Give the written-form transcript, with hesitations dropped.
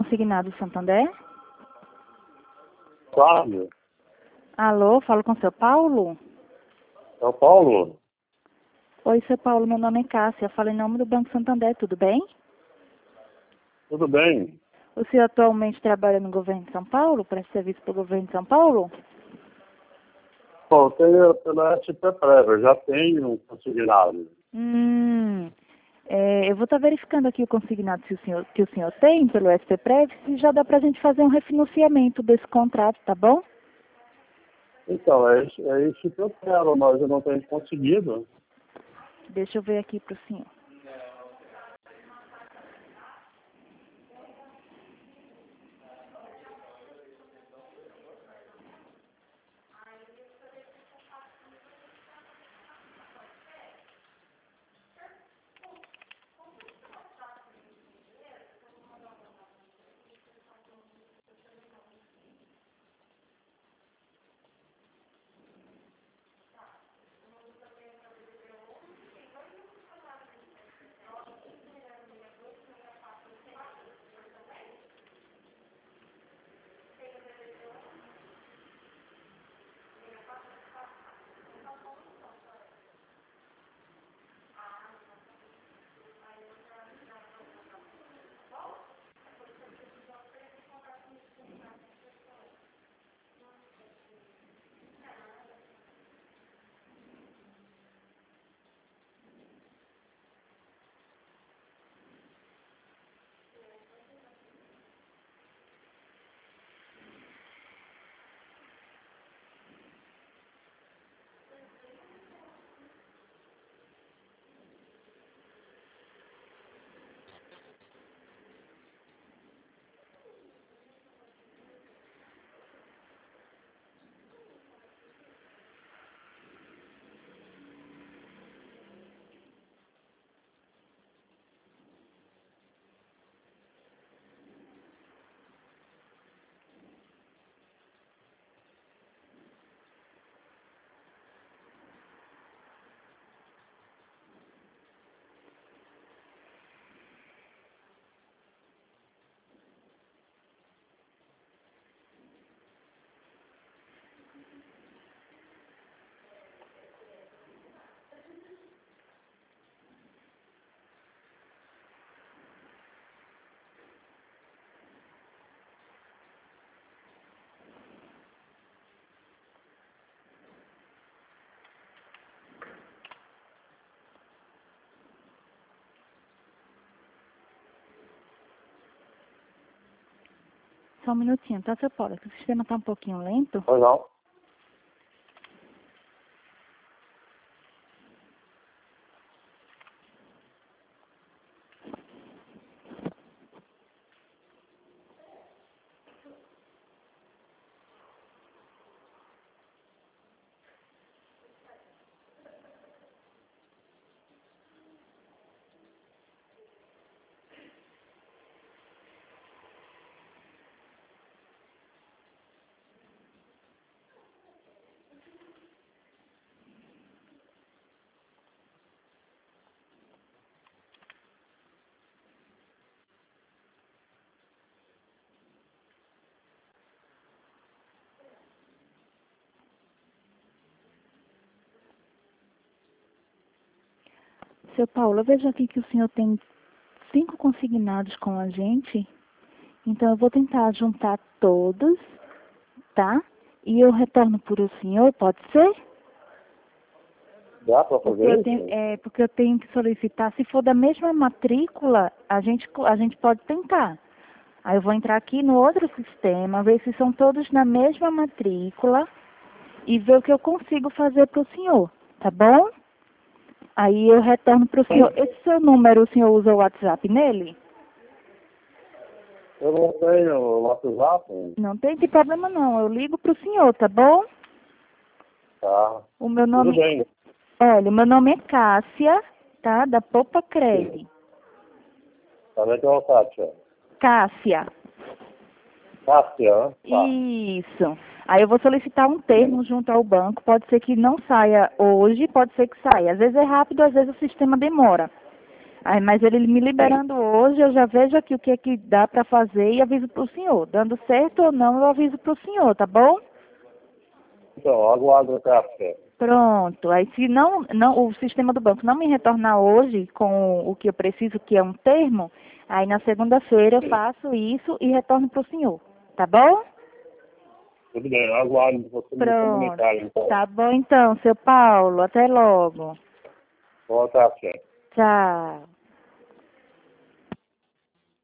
consignado Santander? Flávio? Alô, falo com o seu Paulo? São Paulo? Oi, seu Paulo, meu nome é Cássia, falo em nome do Banco Santander, tudo bem? Tudo bem? O senhor atualmente trabalha no governo de São Paulo, presta serviço para o governo de São Paulo? Bom, eu tenho pela SP Prévia, já tenho um consignado. Eu vou estar verificando aqui o consignado que o senhor tem pelo SPPrev, se já dá para a gente fazer um refinanciamento desse contrato, tá bom? Então, é isso que eu quero, mas eu não tenho conseguido. Deixa eu ver aqui para o senhor. Só um minutinho, tá, seu Paulo? Que o sistema tá um pouquinho lento. Pois não. Seu Paulo, eu vejo aqui que o senhor tem 5 consignados com a gente, então eu vou tentar juntar todos, tá? E eu retorno por o senhor, pode ser? Dá para Porque fazer eu isso? tenho, porque eu tenho que solicitar, se for da mesma matrícula, a gente pode tentar. Aí eu vou entrar aqui no outro sistema, ver se são todos na mesma matrícula e ver o que eu consigo fazer para o senhor, tá bom? Aí eu retorno para o senhor. Esse seu número, o senhor usa o WhatsApp nele? Eu não tenho WhatsApp. Não tem problema não, eu ligo para o senhor, tá bom? Tá. O meu Tudo nome, bem. olha, o meu nome é Cássia, tá? Da Popa Cred. Também tem uma Kátia. Cássia. Cássia, né? Tá. Isso. Aí eu vou solicitar um termo junto ao banco. Pode ser que não saia hoje, pode ser que saia. Às vezes é rápido, às vezes o sistema demora. Aí, mas ele me liberando hoje, eu já vejo aqui o que é que dá para fazer e aviso para o senhor. Dando certo ou não, eu aviso para o senhor, tá bom? Então, aguardo o café. Pronto. Aí se o sistema do banco não me retornar hoje com o que eu preciso, que é um termo, aí na segunda-feira eu faço isso e retorno para o senhor. Tá bom? Tudo bem, aguardo você me Pronto. comunicar, então. Tá bom então, seu Paulo. Até logo. Bom café. Tchau.